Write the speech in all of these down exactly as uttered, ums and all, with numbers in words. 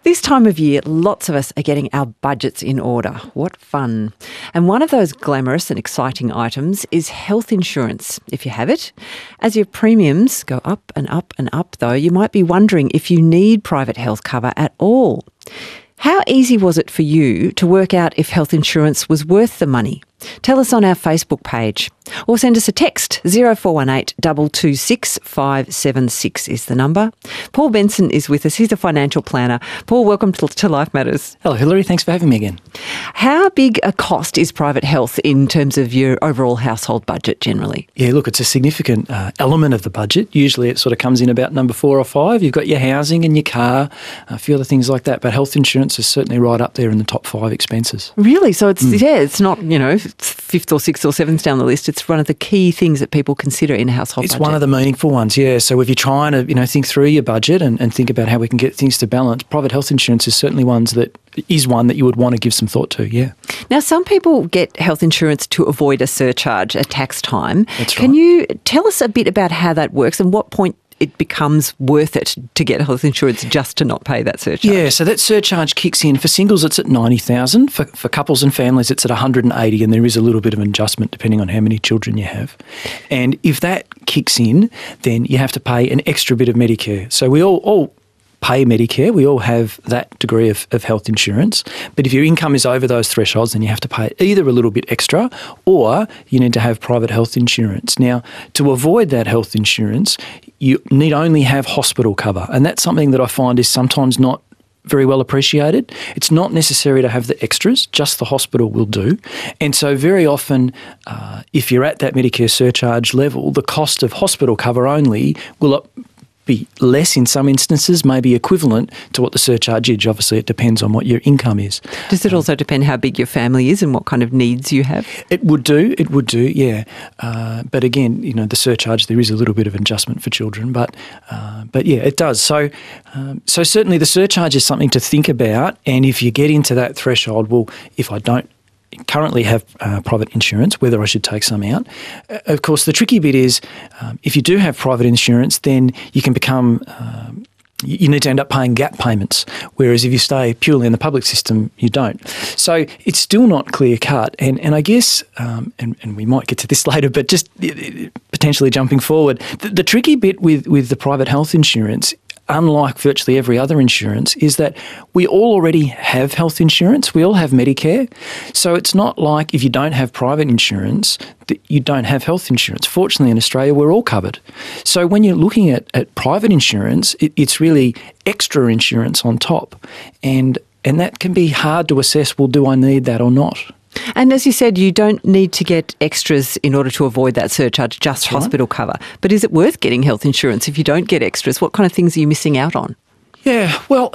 This time of year, lots of us are getting our budgets in order. What fun. And one of those glamorous and exciting items is health insurance, if you have it. As your premiums go up and up and up, though, you might be wondering if you need private health cover at all. How easy was it for you to work out if health insurance was worth the money? Tell us on our Facebook page or send us a text. zero four one eight two two six five seven six is the number. Paul Benson is with us. He's a financial planner. Paul, welcome to, to Life Matters. Hello, Hilary. Thanks for having me again. How big a cost is private health in terms of your overall household budget generally? Yeah, look, it's a significant uh, element of the budget. Usually it sort of comes in about number four or five. You've got your housing and your car, a few other things like that. But health insurance is certainly right up there in the top five expenses. Really? So it's, Mm. yeah, it's not, you know, fifth or sixth or seventh down the list. It's one of the key things that people consider in a household It's budget. one of the meaningful ones, yeah. So if you're trying to, you know, think through your budget and, and think about how we can get things to balance, private health insurance is certainly ones that is one that you would want to give some thought to, yeah. Now, some people get health insurance to avoid a surcharge at tax time. That's Can right. you tell us a bit about how that works and what point it becomes worth it to get health insurance just to not pay that surcharge? Yeah, so that surcharge kicks in. For singles, it's at ninety thousand dollars. For, for couples and families, it's at one hundred eighty thousand dollars, and there is a little bit of an adjustment depending on how many children you have. And if that kicks in, then you have to pay an extra bit of Medicare. So we all, all pay Medicare. We all have that degree of, of health insurance. But if your income is over those thresholds, then you have to pay either a little bit extra or you need to have private health insurance. Now, to avoid that health insurance, you need only have hospital cover. And that's something that I find is sometimes not very well appreciated. It's not necessary to have the extras, just the hospital will do. And so very often, uh, if you're at that Medicare surcharge level, the cost of hospital cover only will be less in some instances, maybe equivalent to what the surcharge is. Obviously, it depends on what your income is. Does it also depend how big your family is and what kind of needs you have? It would do, it would do, yeah. Uh, but again, you know, the surcharge, there is a little bit of adjustment for children, but uh, but yeah, it does. So, um, so certainly the surcharge is something to think about, and if you get into that threshold, well, if I don't currently have uh, private insurance, whether I should take some out. Uh, of course, the tricky bit is um, if you do have private insurance, then you can become, um, you, you need to end up paying gap payments, whereas if you stay purely in the public system, you don't. So it's still not clear cut. And, and I guess, um, and, and we might get to this later, but just potentially jumping forward, the, the tricky bit with, with the private health insurance, unlike virtually every other insurance, is that we all already have health insurance. We all have Medicare. So it's not like if you don't have private insurance that you don't have health insurance. Fortunately, in Australia, we're all covered. So when you're looking at, at private insurance, it, it's really extra insurance on top. And, and that can be hard to assess, well, do I need that or not? And as you said, you don't need to get extras in order to avoid that surcharge, just That's hospital right. cover. But is it worth getting health insurance if you don't get extras? What kind of things are you missing out on? Yeah, well,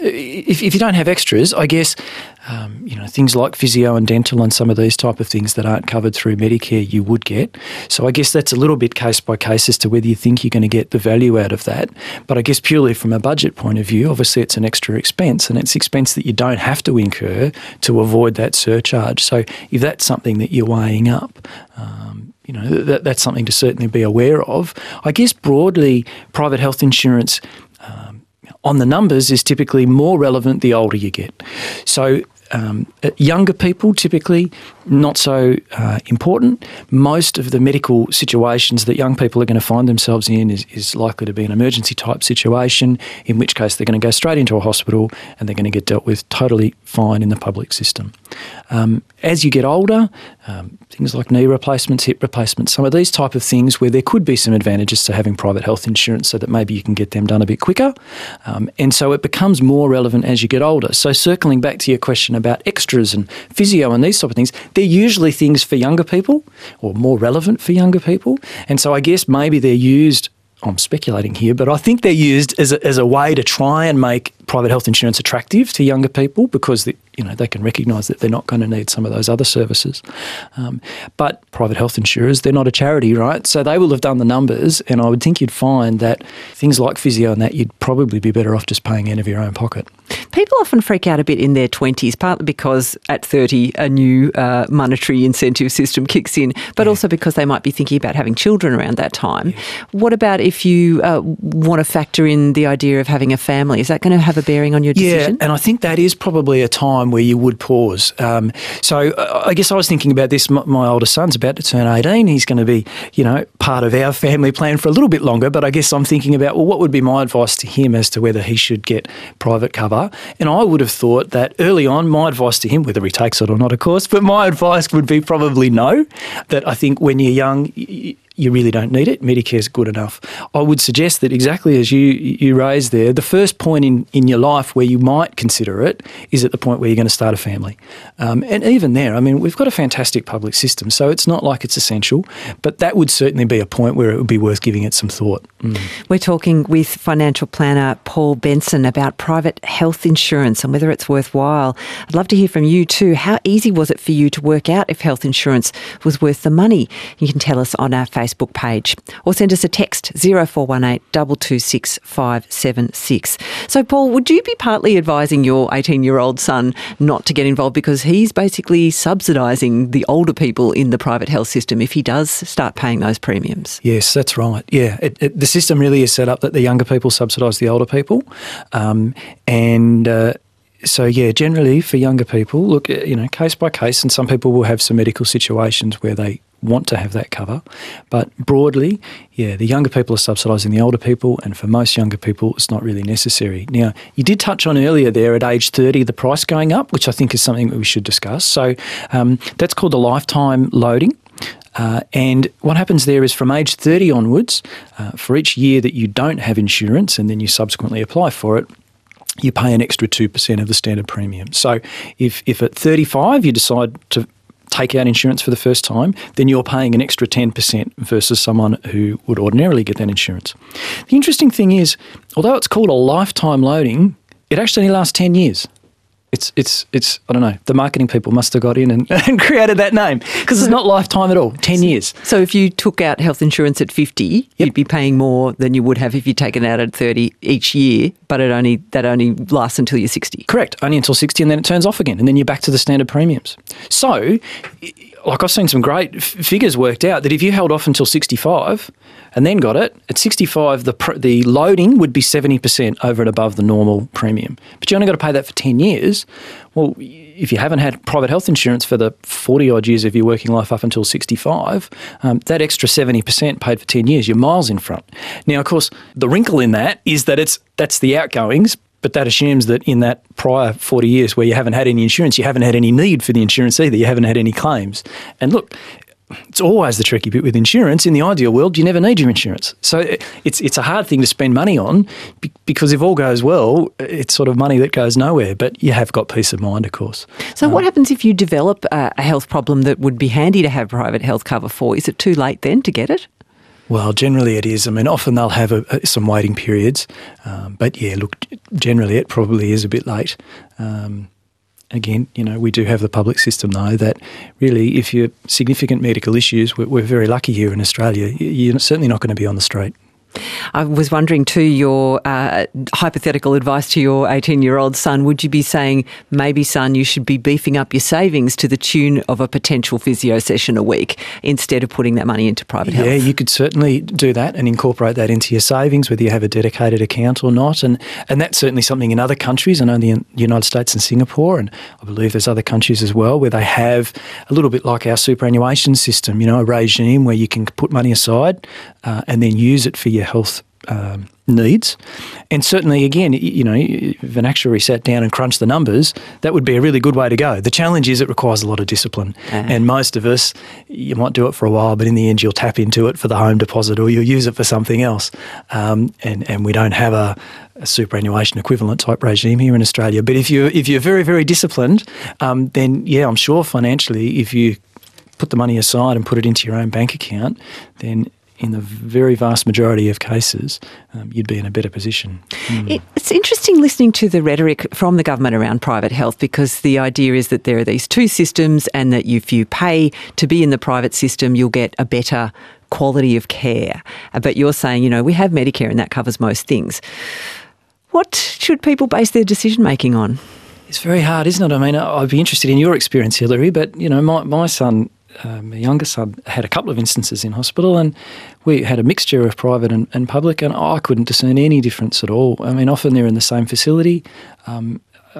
if, if you don't have extras, I guess, um, you know, things like physio and dental and some of these type of things that aren't covered through Medicare you would get. So I guess that's a little bit case by case as to whether you think you're going to get the value out of that. But I guess purely from a budget point of view, obviously it's an extra expense, and it's expense that you don't have to incur to avoid that surcharge. So if that's something that you're weighing up, um, you know, that, that's something to certainly be aware of. I guess broadly, private health insurance um, on the numbers is typically more relevant the older you get. So um, younger people typically not so uh, important. Most of the medical situations that young people are going to find themselves in is, is likely to be an emergency type situation, in which case they're going to go straight into a hospital and they're going to get dealt with totally fine in the public system. Um, as you get older, um, things like knee replacements, hip replacements, some of these type of things where there could be some advantages to having private health insurance so that maybe you can get them done a bit quicker. Um, and so it becomes more relevant as you get older. So circling back to your question about extras and physio and these type of things, they're usually things for younger people or more relevant for younger people. And so I guess maybe they're used, I'm speculating here, but I think they're used as a, as a way to try and make private health insurance attractive to younger people because the, you know, they can recognise that they're not going to need some of those other services. Um, but private health insurers, they're not a charity, right? So they will have done the numbers, and I would think you'd find that things like physio and that, you'd probably be better off just paying out of your own pocket. People often freak out a bit in their twenties, partly because at thirty a new uh, monetary incentive system kicks in, but yeah. also because they might be thinking about having children around that time. Yeah. What about if you uh, want to factor in the idea of having a family? Is that going to have a bearing on your decision? Yeah, and I think that is probably a time where you would pause. Um, so uh, I guess I was thinking about this. My, my older son's about to turn eighteen. He's going to be, you know, part of our family plan for a little bit longer, but I guess I'm thinking about, well, what would be my advice to him as to whether he should get private cover? And I would have thought that early on, my advice to him, whether he takes it or not, of course, but my advice would be probably no, that I think when you're young, you really don't need it. Medicare's good enough. I would suggest that exactly as you you raised there, the first point in, in your life where you might consider it is at the point where you're going to start a family. Um, and even there, I mean, we've got a fantastic public system, so it's not like it's essential, but that would certainly be a point where it would be worth giving it some thought. Mm. We're talking with financial planner Paul Benson about private health insurance and whether it's worthwhile. I'd love to hear from you too. How easy was it for you to work out if health insurance was worth the money? You can tell us on our Facebook page or send us a text zero four one eight two two six five seven six. So Paul, would you be partly advising your eighteen-year-old son not to get involved because he's basically subsidising the older people in the private health system if he does start paying those premiums? Yes, that's right. Yeah, it, it, the system really is set up that the younger people subsidise the older people, um, and uh, So, yeah, generally for younger people, look, you know, case by case, and some people will have some medical situations where they want to have that cover. But broadly, yeah, the younger people are subsidising the older people, and for most younger people, it's not really necessary. Now, you did touch on earlier there at age thirty, the price going up, which I think is something that we should discuss. So um, that's called the lifetime loading. Uh, and what happens there is from age thirty onwards, uh, for each year that you don't have insurance and then you subsequently apply for it, you pay an extra two percent of the standard premium. So if, if at thirty-five you decide to take out insurance for the first time, then you're paying an extra ten percent versus someone who would ordinarily get that insurance. The interesting thing is, although it's called a lifetime loading, it actually only lasts ten years. It's, it's, it's. I don't know, the marketing people must have got in and, and created that name because it's not lifetime at all, ten years. So if you took out health insurance at fifty, yep, you'd be paying more than you would have if you'd taken it out at thirty each year, but it only that only lasts until you're sixty. Correct, only until sixty, and then it turns off again, and then you're back to the standard premiums. So, like I've seen some great f- figures worked out that if you held off until sixty-five and then got it, at sixty-five the pr- the loading would be seventy percent over and above the normal premium. But you only got to pay that for ten years. Well, if you haven't had private health insurance for the forty-odd years of your working life up until sixty-five, um, that extra seventy percent paid for ten years, you're miles in front. Now, of course, the wrinkle in that is that it's that's the outgoings, but that assumes that in that prior forty years where you haven't had any insurance, you haven't had any need for the insurance either. You haven't had any claims. And look, it's always the tricky bit with insurance. In the ideal world, you never need your insurance. So it's it's a hard thing to spend money on because if all goes well, it's sort of money that goes nowhere. But you have got peace of mind, of course. So um, what happens if you develop a, a health problem that would be handy to have private health cover for? Is it too late then to get it? Well, generally it is. I mean, often they'll have a, a, some waiting periods. Um, but yeah, look, generally it probably is a bit late. Um, again, you know, we do have the public system though that really if you're significant medical issues, we're, we're very lucky here in Australia. You're certainly not going to be on the street. I was wondering too, your uh, hypothetical advice to your eighteen-year-old son, would you be saying, maybe son, you should be beefing up your savings to the tune of a potential physio session a week instead of putting that money into private health? Yeah, you could certainly do that and incorporate that into your savings, whether you have a dedicated account or not. And, and that's certainly something in other countries. I know the United States and Singapore, and I believe there's other countries as well, where they have a little bit like our superannuation system, you know, a regime where you can put money aside uh, and then use it for your health um, needs. And certainly, again, you know, if an actuary sat down and crunched the numbers, that would be a really good way to go. The challenge is it requires a lot of discipline. Uh-huh. And most of us, you might do it for a while, but in the end you'll tap into it for the home deposit or you'll use it for something else. Um, and, and we don't have a, a superannuation equivalent type regime here in Australia. But if, you, if you're very, very disciplined, um, then, yeah, I'm sure financially, if you put the money aside and put it into your own bank account, then in the very vast majority of cases, um, you'd be in a better position. Mm. It, it's interesting listening to the rhetoric from the government around private health because the idea is that there are these two systems and that if you pay to be in the private system, you'll get a better quality of care. But you're saying, you know, we have Medicare and that covers most things. What should people base their decision-making on? It's very hard, isn't it? I mean, I'd be interested in your experience, Hilary, but, you know, my, my son, uh, my younger son, had a couple of instances in hospital, and we had a mixture of private and, and public, and I couldn't discern any difference at all. I mean, often they're in the same facility. Um,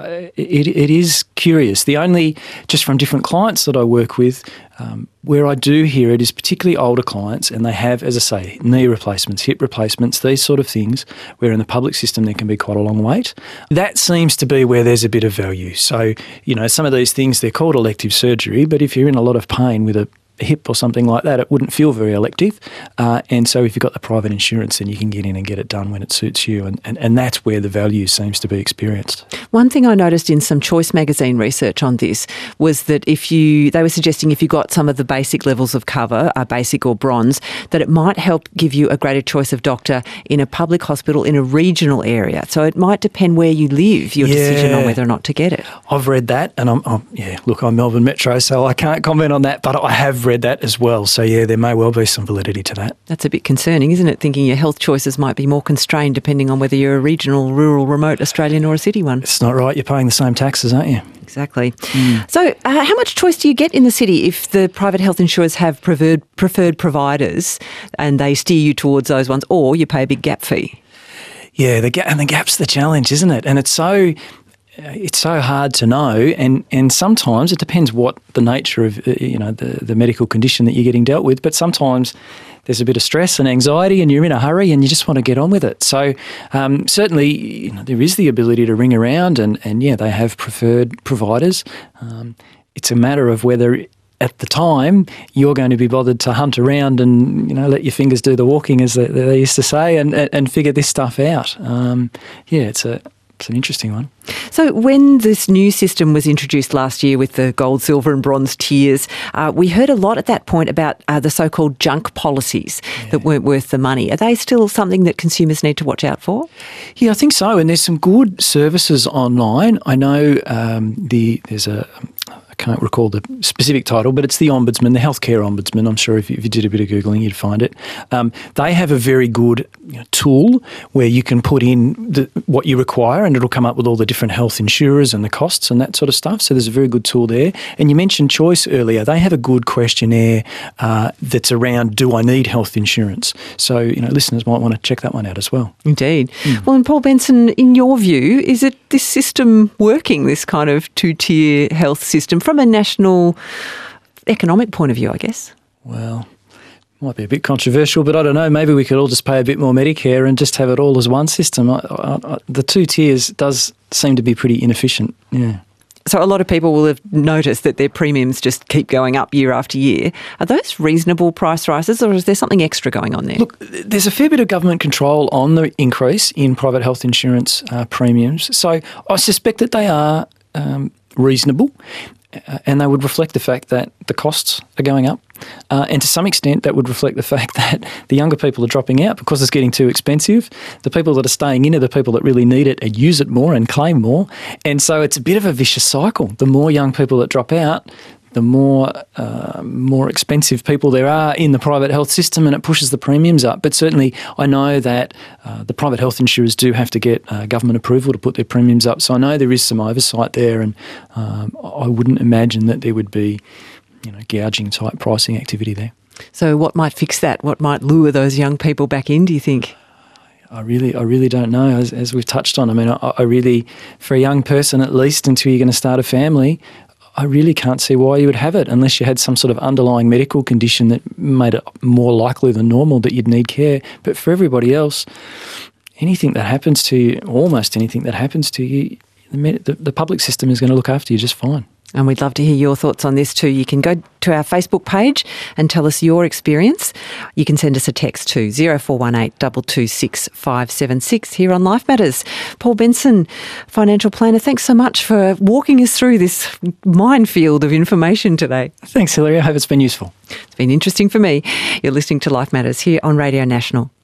it, it is curious. The only, just from different clients that I work with, um, where I do hear it is particularly older clients, and they have, as I say, knee replacements, hip replacements, these sort of things, where in the public system there can be quite a long wait. That seems to be where there's a bit of value. So, you know, some of these things, they're called elective surgery, but if you're in a lot of pain with a hip or something like that, it wouldn't feel very elective. Uh, and so if you've got the private insurance, then you can get in and get it done when it suits you. And, and, and that's where the value seems to be experienced. One thing I noticed in some Choice magazine research on this was that if you, they were suggesting if you got some of the basic levels of cover, uh, basic or bronze, that it might help give you a greater choice of doctor in a public hospital in a regional area. So it might depend where you live, your yeah. decision on whether or not to get it. I've read that, and I'm, I'm yeah, look, I'm Melbourne Metro, so I can't comment on that, but I have read that as well. So, yeah, there may well be some validity to that. That's a bit concerning, isn't it? Thinking your health choices might be more constrained depending on whether you're a regional, rural, remote Australian or a city one. It's not right. You're paying the same taxes, aren't you? Exactly. Mm. So uh, how much choice do you get in the city if the private health insurers have preferred, preferred providers and they steer you towards those ones, or you pay a big gap fee? Yeah, the ga- and the gap's the challenge, isn't it? And it's so... It's so hard to know, and, and sometimes it depends what the nature of uh, you know the, the medical condition that you're getting dealt with, but sometimes there's a bit of stress and anxiety and you're in a hurry and you just want to get on with it. So um, certainly you know, there is the ability to ring around and, and yeah, they have preferred providers. Um, it's a matter of whether at the time you're going to be bothered to hunt around and, you know, let your fingers do the walking, as they, they used to say, and, and, and figure this stuff out. Um, yeah, it's a... It's an interesting one. So when this new system was introduced last year with the gold, silver and bronze tiers, uh, we heard a lot at that point about uh, the so-called junk policies yeah. that weren't worth the money. Are they still something that consumers need to watch out for? Yeah, I think so. And there's some good services online. I know um, the there's a... I can't recall the specific title, but it's the Ombudsman, the Healthcare Ombudsman. I'm sure if you, if you did a bit of Googling, you'd find it. Um, they have a very good you know, tool where you can put in the, what you require, and it'll come up with all the different health insurers and the costs and that sort of stuff. So there's a very good tool there. And you mentioned Choice earlier. They have a good questionnaire uh, that's around, do I need health insurance? So, you know, listeners might want to check that one out as well. Indeed. Mm. Well, and Paul Benson, in your view, is it this system working, this kind of two-tier health system, from a national economic point of view, I guess? Well, might be a bit controversial, but I don't know. Maybe we could all just pay a bit more Medicare and just have it all as one system. I, I, I, the two tiers does seem to be pretty inefficient. Yeah. So a lot of people will have noticed that their premiums just keep going up year after year. Are those reasonable price rises, or is there something extra going on there? Look, there's a fair bit of government control on the increase in private health insurance uh, premiums. So I suspect that they are um, reasonable. Uh, and they would reflect the fact that the costs are going up. Uh, and to some extent, that would reflect the fact that the younger people are dropping out because it's getting too expensive. The people that are staying in are the people that really need it and use it more and claim more. And so it's a bit of a vicious cycle. The more young people that drop out, the more uh, more expensive people there are in the private health system, and it pushes the premiums up. But certainly I know that uh, the private health insurers do have to get uh, government approval to put their premiums up. So I know there is some oversight there, and um, I wouldn't imagine that there would be, you know, gouging type pricing activity there. So what might fix that? What might lure those young people back in, do you think? I really, I really don't know, as, as we've touched on. I mean, I, I really, for a young person at least, until you're going to start a family, I really can't see why you would have it unless you had some sort of underlying medical condition that made it more likely than normal that you'd need care. But for everybody else, anything that happens to you, almost anything that happens to you, the, the, the public system is going to look after you just fine. And we'd love to hear your thoughts on this too. You can go to our Facebook page and tell us your experience. You can send us a text to zero four one eight two two six five seven six here on Life Matters. Paul Benson, financial planner, thanks so much for walking us through this minefield of information today. Thanks, Hilary. I hope it's been useful. It's been interesting for me. You're listening to Life Matters here on Radio National.